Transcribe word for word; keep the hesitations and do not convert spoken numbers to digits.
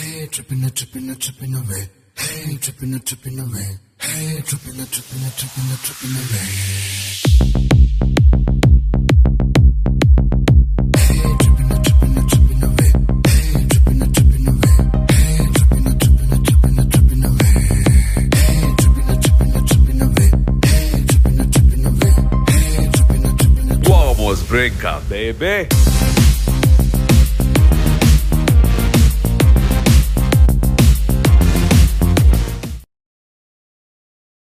Hey, tripping, a tripping, a tripping away. Hey, tripping, a tripping away. Hey, tripping, a tripping, a tripping, a tripping away. Hey, tripping, a tripping, a tripping away. Hey, tripping, a tripping away. Hey, tripping, a tripping, a tripping, a tripping away. Hey, tripping, a tripping, a tripping away. Hey, tripping, a tripping away. Hey, tripping, a tripping, a tripping. Vamos brincar, baby.